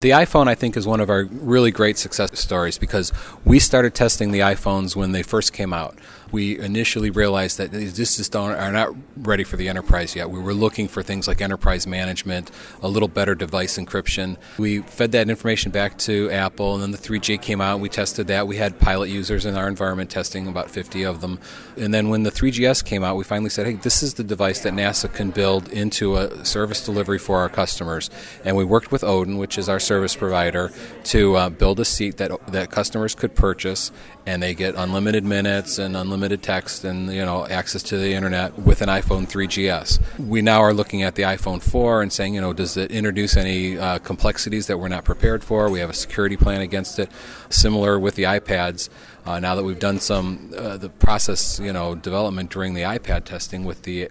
The iPhone, I think, is one of our really great success stories because we started testing the iPhones when they first came out. We initially realized that these just are not ready for the enterprise yet. We were looking for things like enterprise management, a little better device encryption. We fed that information back to Apple, and then the 3G came out. We tested that. We had pilot users in our environment testing, about 50 of them. And then when the 3GS came out, we finally said, hey, this is the device that NASA can build into a service delivery for our customers. And we worked with Odin, which is our service provider, to build a seat that customers could purchase, and they get unlimited minutes and unlimited text and access to the internet with an iPhone 3GS. We now are looking at the iPhone 4 and saying, does it introduce any complexities that we're not prepared for? We have a security plan against it. Similar with the iPads. Now that we've done some the process development during the iPad testing with the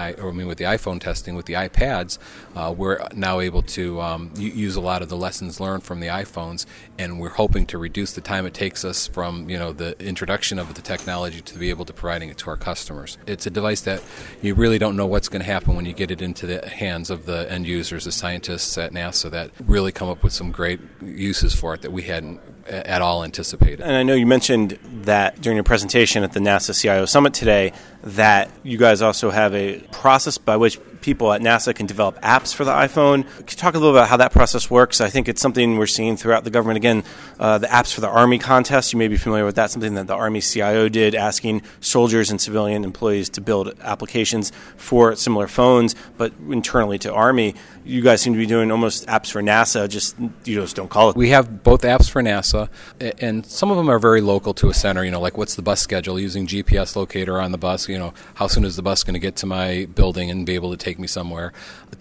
iPhone testing with the iPads, we're now able to use a lot of the lessons learned from the iPhones, and we're hoping to reduce the time it takes us from the introduction of the technology to be able to providing it to our customers. It's a device that you really don't know what's going to happen when you get it into the hands of the end users, the scientists at NASA that really come up with some great uses for it that we hadn't at all anticipated. And I know you mentioned that during your presentation at the NASA CIO Summit today that you guys also have a process by which people at NASA can develop apps for the iPhone. Can you talk a little about how that process works? I think it's something we're seeing throughout the government. Again, the apps for the Army contest, you may be familiar with that, something that the Army CIO did, asking soldiers and civilian employees to build applications for similar phones, but internally to Army. You guys seem to be doing almost apps for NASA, just you just don't call it. We have both apps for NASA, and some of them are very local to a center, like what's the bus schedule, using GPS locator on the bus, how soon is the bus going to get to my building and be able to take me somewhere,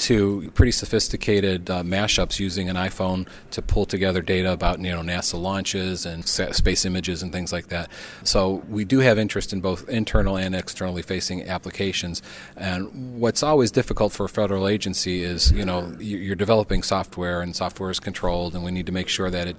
to pretty sophisticated mashups using an iPhone to pull together data about NASA launches and space images and things like that. So we do have interest in both internal and externally facing applications. And what's always difficult for a federal agency is you're developing software, and software is controlled, and we need to make sure that it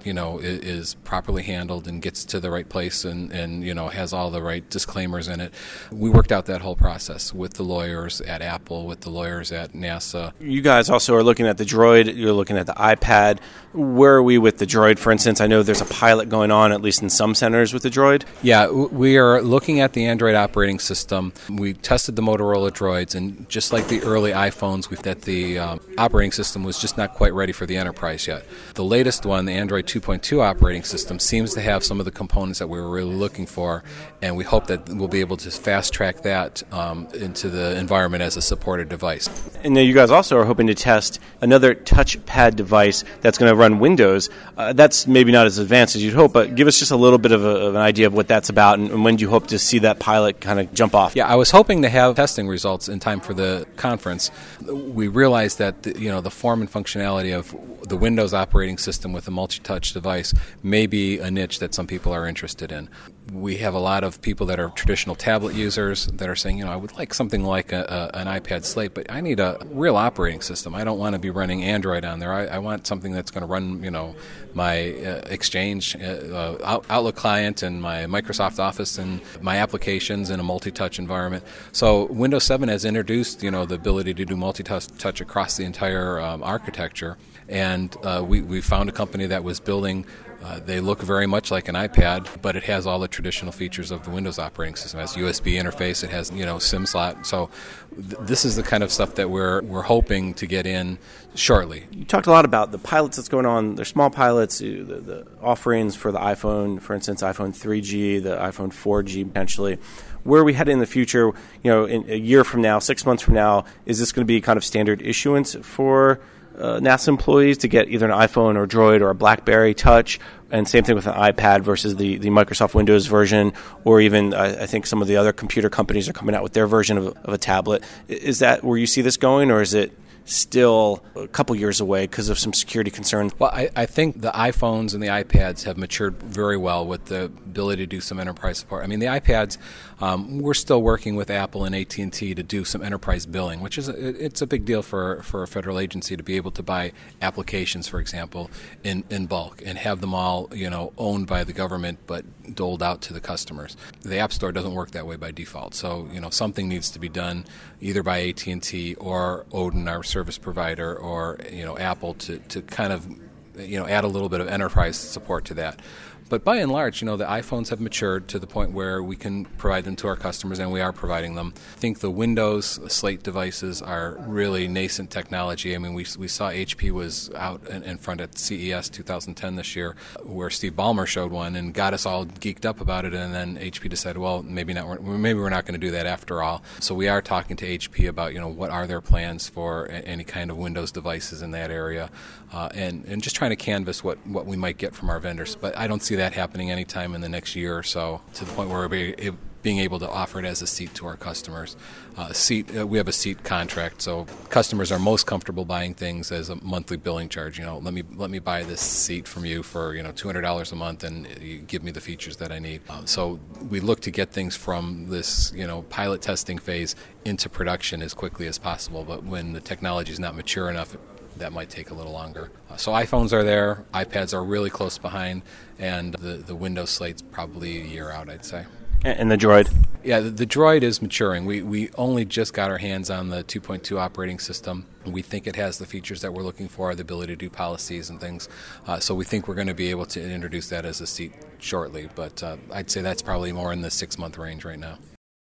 is properly handled and gets to the right place and has all the right disclaimers in it. We worked out that whole process with the lawyers at Apple, with the lawyers at NASA. You guys also are looking at the Droid, you're looking at the iPad. Where are we with the Droid, for instance? I know there's a pilot going on, at least in some centers, with the Droid. Yeah, we are looking at the Android operating system. We tested the Motorola Droids, and just like the early iPhones, the operating system was just not quite ready for the enterprise yet. The latest one, the Android 2.2 operating system, seems to have some of the components that we were really looking for, and we hope that we'll be able to fast-track that into the environment as a supported device. And then you guys also are hoping to test another touchpad device that's going to run Windows. That's maybe not as advanced as you'd hope, but give us just a little bit of an idea of what that's about, and when do you hope to see that pilot kind of jump off? Yeah, I was hoping to have testing results in time for the conference. We realized that the form and functionality of the Windows operating system with a multi-touch device may be a niche that some people are interested in. We have a lot of people that are traditional tablet users that are saying, I would like something like an iPad Slate, but I need a real operating system. I don't want to be running Android on there. I want something that's going to run, my Exchange, Outlook client, and my Microsoft Office, and my applications in a multi-touch environment. So Windows 7 has introduced, the ability to do multi-touch across the entire architecture, and we found a company that was building. They look very much like an iPad, but it has all the traditional features of the Windows operating system. It has USB interface, it has SIM slot. So this is the kind of stuff that we're hoping to get in shortly. You talked a lot about the pilots that's going on. They're small pilots, the offerings for the iPhone, for instance, iPhone 3G, the iPhone 4G potentially. Where are we headed in the future? In a year from now, 6 months from now, is this going to be kind of standard issuance for NASA employees to get either an iPhone or Droid or a BlackBerry Touch, and same thing with an iPad versus the Microsoft Windows version, or even I think some of the other computer companies are coming out with their version of a tablet. Is that where you see this going, or is it still a couple years away because of some security concerns? Well, I think the iPhones and the iPads have matured very well with the ability to do some enterprise support. I mean, the iPads, we're still working with Apple and AT&T to do some enterprise billing, which is it's a big deal for a federal agency to be able to buy applications, for example, in bulk and have them all owned by the government but doled out to the customers. The App Store doesn't work that way by default, so something needs to be done either by AT&T or Odin, our service provider, or Apple to kind of add a little bit of enterprise support to that. But by and large, the iPhones have matured to the point where we can provide them to our customers, and we are providing them. I think the Windows Slate devices are really nascent technology. I mean, we saw HP was out in front at CES 2010 this year, where Steve Ballmer showed one and got us all geeked up about it, and then HP decided, well, maybe we're not going to do that after all. So we are talking to HP about, what are their plans for any kind of Windows devices in that area, and just trying to canvass what we might get from our vendors. But I don't see that happening anytime in the next year or so, to the point where we're being able to offer it as a seat to our customers. We have a seat contract, so customers are most comfortable buying things as a monthly billing charge. Let me buy this seat from you for $200 a month, and you give me the features that I need. So we look to get things from this pilot testing phase into production as quickly as possible. But when the technology is not mature enough, that might take a little longer. So iPhones are there, iPads are really close behind, and the Windows Slate's probably a year out, I'd say. And the Droid? Yeah, the Droid is maturing. We only just got our hands on the 2.2 operating system. We think it has the features that we're looking for, the ability to do policies and things. So we think we're going to be able to introduce that as a seat shortly. But I'd say that's probably more in the 6-month range right now.